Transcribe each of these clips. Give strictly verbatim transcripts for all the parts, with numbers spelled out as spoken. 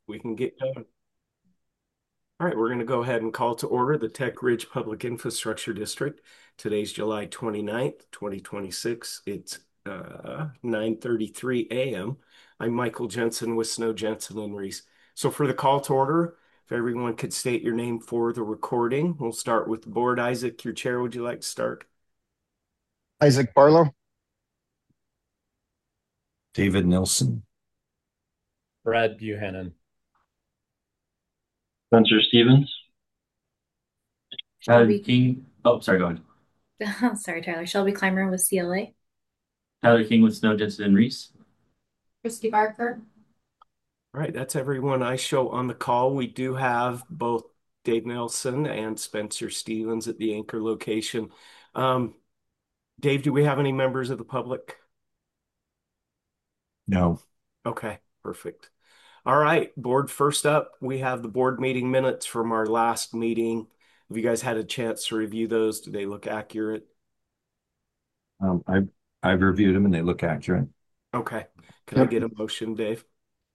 We can get going. All right, we're going to go ahead and call to order the Tech Ridge Public Infrastructure District. Today's July twenty-ninth, twenty twenty-six. It's uh, nine thirty-three a m I'm Michael Jensen with Snow Jensen and Reese. So for the call to order, if everyone could state your name for the recording, we'll start with the board. Isaac, your chair, would you like to start? Isaac Barlow. David Nilsson. Brad Buchanan. Spencer Stevens. Tyler Shelby. King. Oh, sorry, go ahead. Sorry, Tyler. Shelby Clymer with C L A. Tyler King with Snow Jensen and Reese. Christy Barker. All right, that's everyone I show on the call. We do have both Dave Nelson and Spencer Stevens at the anchor location. Um, Dave, do we have any members of the public? No. Okay, perfect. All right, board, first up, we have the board meeting minutes from our last meeting. Have you guys had a chance to review those? Do they look accurate? Um, I've I've reviewed them and they look accurate. Okay. Can I get a motion, Dave?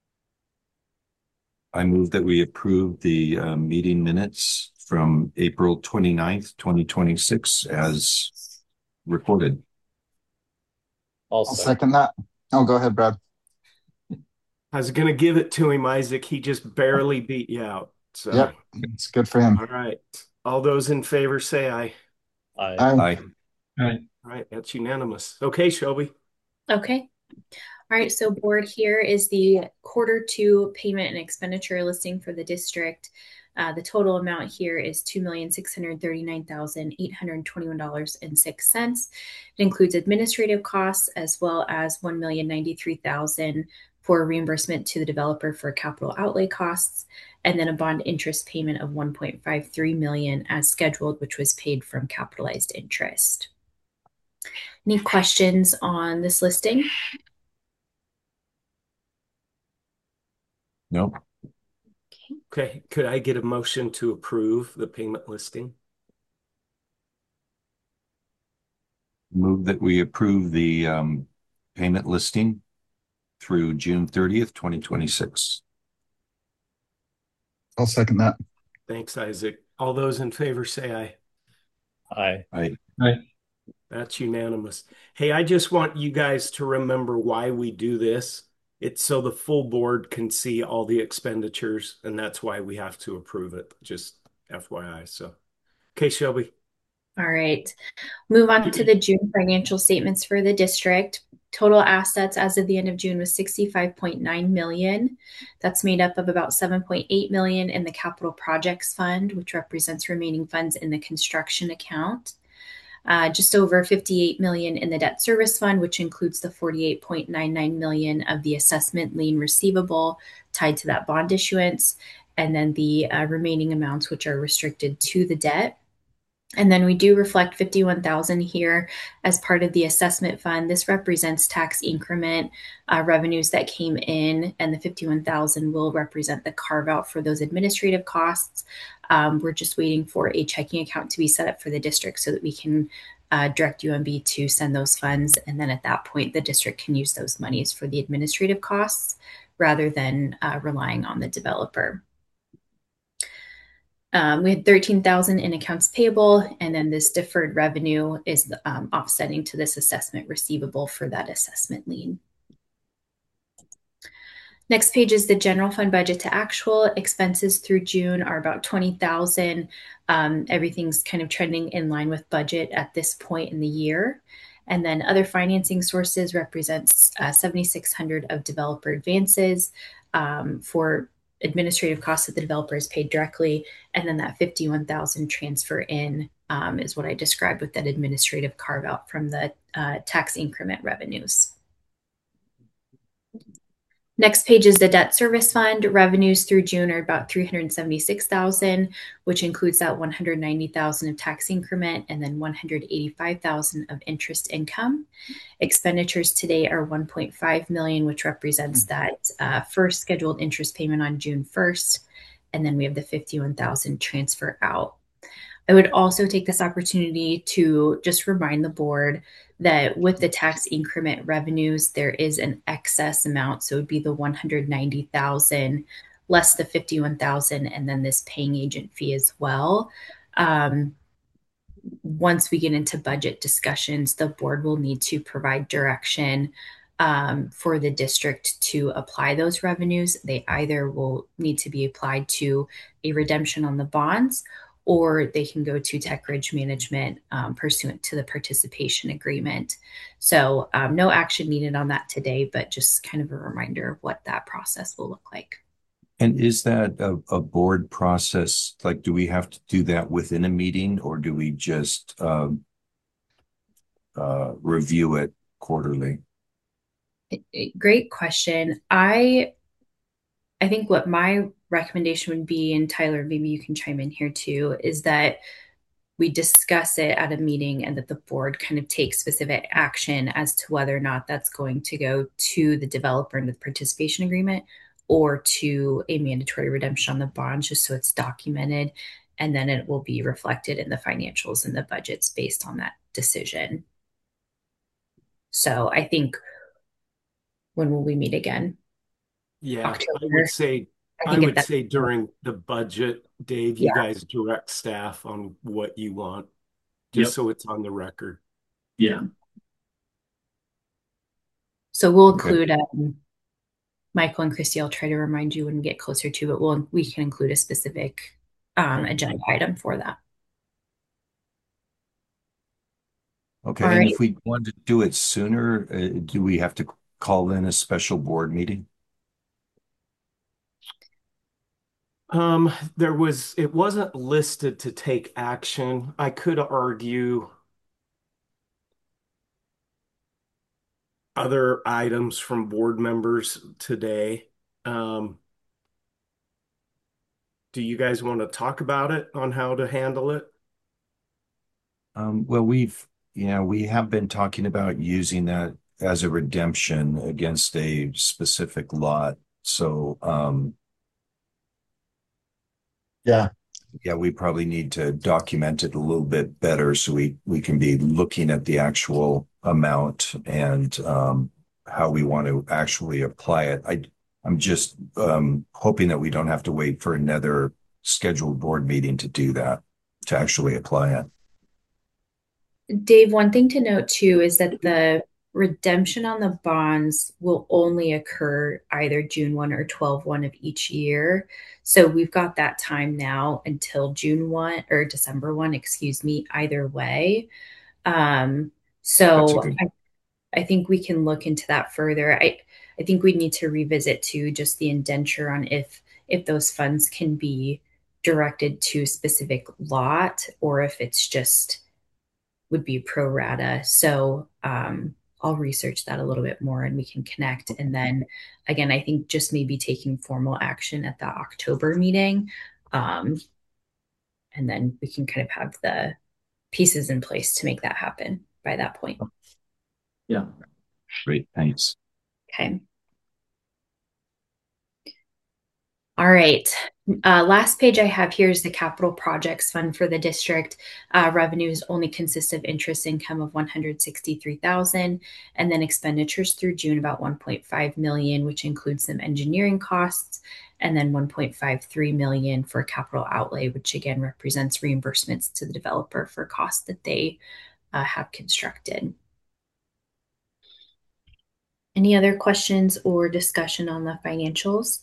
I move that we approve the uh, meeting minutes from April twenty-ninth, twenty twenty-six as recorded. I'll I'll second. second that. Oh, go ahead, Brad. I was going to give it to him, Isaac. He just barely beat you out. So, Yep, it's good for him. all right. All those in favor say aye. Aye. Aye. Aye. Aye. All right, that's unanimous. Okay, Shelby. Okay. All right, so board, here is the quarter two payment and expenditure listing for the district. Uh, the total amount here is two million six hundred thirty-nine thousand eight hundred twenty-one dollars and six cents. It includes administrative costs as well as one million ninety-three thousand dollars for reimbursement to the developer for capital outlay costs, and then a bond interest payment of one point five three million dollars as scheduled, which was paid from capitalized interest. Any questions on this listing? No. Okay. Okay, could I get a motion to approve the payment listing? Move that we approve the um, payment listing through June thirtieth, twenty twenty-six. I'll second that. Thanks, Isaac. All those in favor say aye. Aye. Aye. Aye. That's unanimous. Hey, I just want you guys to remember why we do this. It's so the full board can see all the expenditures, and that's why we have to approve it. Just F Y I. So, okay, Shelby. All right. Move on to the June financial statements for the district. Total assets as of the end of June was sixty-five point nine million. That's made up of about seven point eight million in the capital projects fund, which represents remaining funds in the construction account. Uh, just over fifty-eight million in the debt service fund, which includes the forty-eight point nine nine million of the assessment lien receivable tied to that bond issuance, and then the uh, remaining amounts which are restricted to the debt. And then we do reflect fifty-one thousand here as part of the assessment fund. This represents tax increment uh, revenues that came in, and the fifty-one thousand will represent the carve out for those administrative costs. Um, we're just waiting for a checking account to be set up for the district so that we can uh, direct U M B to send those funds. And then at that point, the district can use those monies for the administrative costs rather than uh, relying on the developer. Um, we had thirteen thousand in accounts payable, and then this deferred revenue is um, offsetting to this assessment receivable for that assessment lien. Next page is the general fund budget to actual. Expenses through June are about twenty thousand. Um, everything's kind of trending in line with budget at this point in the year. And then other financing sources represents uh, seventy-six hundred of developer advances um, for administrative costs that the developer is paid directly. And then that fifty-one thousand transfer in um, is what I described with that administrative carve out from the uh, tax increment revenues. Next page is the debt service fund. Revenues through June are about three hundred seventy-six thousand, which includes that one hundred ninety thousand of tax increment and then one hundred eighty-five thousand of interest income. Expenditures today are one point five million, which represents that uh, first scheduled interest payment on June first. And then we have the fifty-one thousand transfer out. I would also take this opportunity to just remind the board that with the tax increment revenues, there is an excess amount. So it would be the one hundred ninety thousand less the fifty-one thousand and then this paying agent fee as well. Um, once we get into budget discussions, the board will need to provide direction um, for the district to apply those revenues. They either will need to be applied to a redemption on the bonds, or they can go to Tech Ridge Management um, pursuant to the participation agreement. So um, no action needed on that today, but just kind of a reminder of what that process will look like. And is that a, a board process? Like, do we have to do that within a meeting, or do we just um, uh, review it quarterly? Great question. I I think what my recommendation would be, and Tyler, maybe you can chime in here too, is that we discuss it at a meeting and that the board kind of takes specific action as to whether or not that's going to go to the developer into the participation agreement or to a mandatory redemption on the bond, just so it's documented. And then it will be reflected in the financials and the budgets based on that decision. So I think, when will we meet again? Yeah, I October. would say, I I think would that, say during the budget, Dave, you Yeah. guys direct staff on what you want, Yep. just so it's on the record. Yeah. so we'll Okay. include um, Michael and Christy. I'll try to remind you when we get closer to it. We'll we can include a specific um, Okay. agenda item for that. Okay, All and right. if we wanted to do it sooner, uh, do we have to call in a special board meeting? Um, there was, it wasn't listed to take action. I could argue other items from board members today. Um, do you guys want to talk about it on how to handle it? Um, well, we've, yeah, we have been talking about using that as a redemption against a specific lot. So, um, Yeah. yeah, we probably need to document it a little bit better so we, we can be looking at the actual amount and, um, how we want to actually apply it. I, I'm just, um, hoping that we don't have to wait for another scheduled board meeting to do that, to actually apply it. Dave, one thing to note too is that the redemption on the bonds will only occur either June first or twelve one of each year. So we've got that time now until June first or December first, excuse me, either way. Um, That's a so good, I, I think we can look into that further. I, I think we need to revisit too just the indenture on if if those funds can be directed to a specific lot or if it's just would be pro rata. So um, I'll research that a little bit more and we can connect. And then again, I think just maybe taking formal action at the October meeting. Um, and then we can kind of have the pieces in place to make that happen by that point. Yeah. great, thanks. Okay. All right. Uh, last page I have here is the capital projects fund for the district. Uh, revenues only consist of interest income of one hundred sixty-three thousand dollars and then expenditures through June about one point five million dollars, which includes some engineering costs, and then one point five three million dollars for capital outlay, which again represents reimbursements to the developer for costs that they uh, have constructed. Any other questions or discussion on the financials?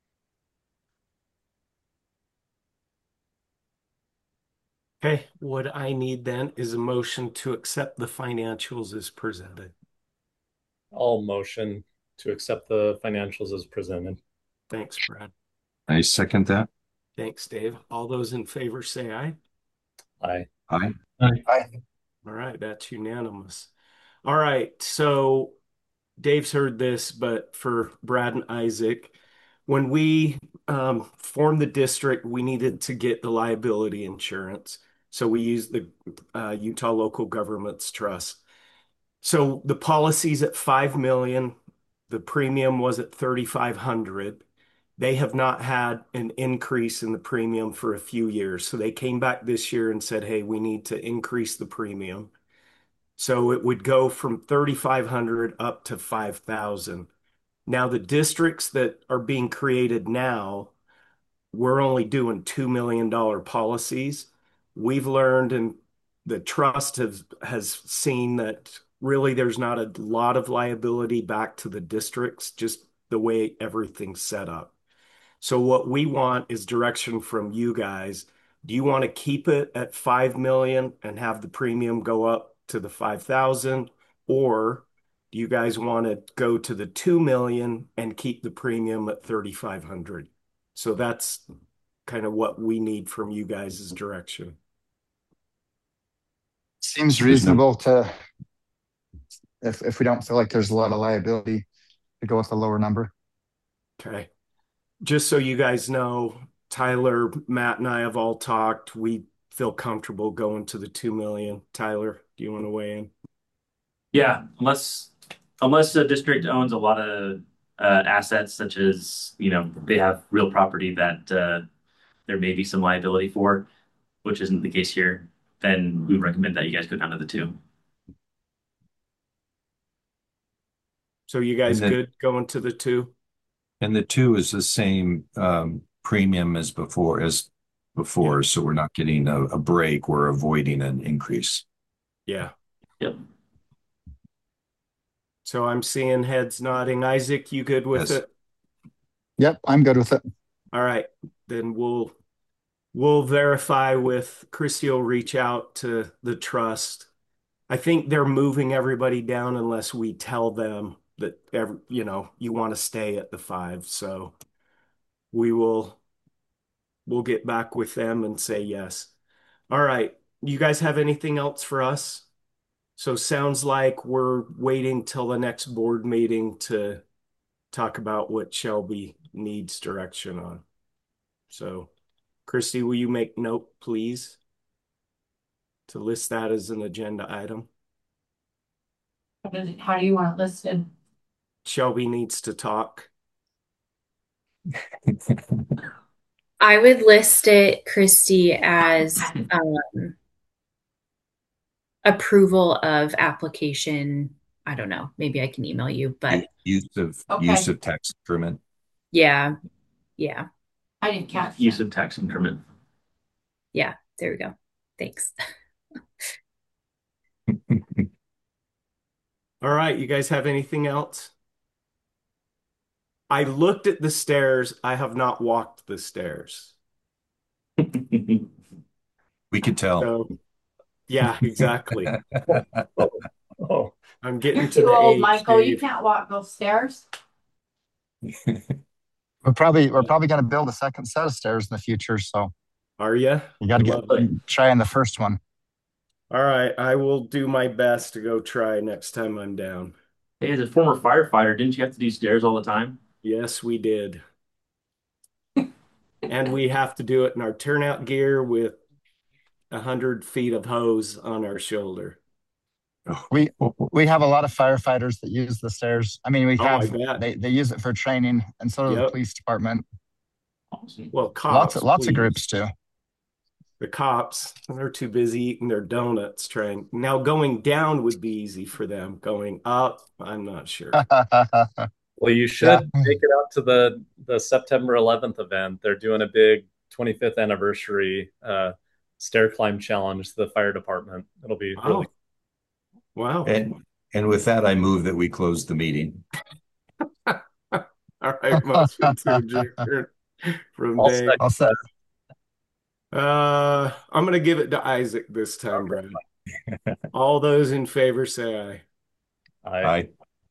Okay, what I need then is a motion to accept the financials as presented. I'll motion to accept the financials as presented. Thanks, Brad. I second that. Thanks, Dave. All those in favor say aye. Aye. Aye. Aye. All right, that's unanimous. All right, so Dave's heard this, but for Brad and Isaac, when we um, formed the district, we needed to get the liability insurance. So we used the uh, Utah Local Governments Trust. So the policy's at five million. The premium was at thirty-five hundred. They have not had an increase in the premium for a few years. So they came back this year and said, hey, we need to increase the premium. So it would go from thirty-five hundred up to five thousand. Now, the districts that are being created now, we're only doing two million dollar policies. We've learned, and the trust has has seen that really there's not a lot of liability back to the districts, just the way everything's set up. So what we want is direction from you guys. Do you want to keep it at five million and have the premium go up to the five thousand, or do you guys want to go to the two million and keep the premium at thirty-five hundred? So that's kind of what we need from you guys' direction. Seems There's no- reasonable to, if, if we don't feel like there's a lot of liability, to go with a lower number. Okay. Just so you guys know, Tyler, Matt, and I have all talked. We feel comfortable going to the two million. Tyler, do you want to weigh in? Yeah, unless unless the district owns a lot of uh, assets, such as, you know, they have real property that uh, there may be some liability for, which isn't the case here, then we recommend that you guys go down to the two. So you guys And then- good going to the two? And the two is the same um, premium as before, as before. So we're not getting a, a break. We're avoiding an increase. Yeah. Yep. So I'm seeing heads nodding. Isaac, you good with Yes. it? Yep, I'm good with it. All right. Then we'll we'll verify with Chrissy will reach out to the trust. I think they're moving everybody down unless we tell them that every, you know, you want to stay at the five. So we will we'll get back with them and say yes. All right. You guys have anything else for us? So sounds like we're waiting till the next board meeting to talk about what Shelby needs direction on. So, Christy, will you make note, please, to list that as an agenda item? How does- how do you want it listed? Shelby needs to talk. I would list it, Christy, as um, approval of application. I don't know. Maybe I can email you, but Use of Okay. use of tax increment. yeah, yeah, I didn't catch Use that. of tax increment. yeah. There we go. Thanks. All right, you guys have anything else? I looked at the stairs. I have not walked the stairs. We could tell. So, yeah, exactly. Oh, I'm getting You're to too the old, age, Michael. You Dave. can't walk those stairs. We're probably we're probably going to build a second set of stairs in the future, so Are you? you got to get Love it. try on the first one. All right, I will do my best to go try next time I'm down. Hey, as a former firefighter, didn't you have to do stairs all the time? Yes, we did. And we have to do it in our turnout gear with a hundred feet of hose on our shoulder. We we have a lot of firefighters that use the stairs. I mean, we Oh, I have bet. they they use it for training, and so do the Yep. police department. Awesome. Well, Lots cops, of lots of please. groups too. The cops, they're too busy eating their donuts trying. Now going down would be easy for them. Going up, I'm not sure. well, you should Yeah. make it out to the the September eleventh event. They're doing a big twenty-fifth anniversary uh, stair climb challenge to the fire department. It'll be Wow. really Wow. And and with that, I move that we close the meeting. All right, motion to adjourn from I'll Dave. second I'll say, Uh, I'm gonna give it to Isaac this time, Brad. All those in favor say aye. I Aye.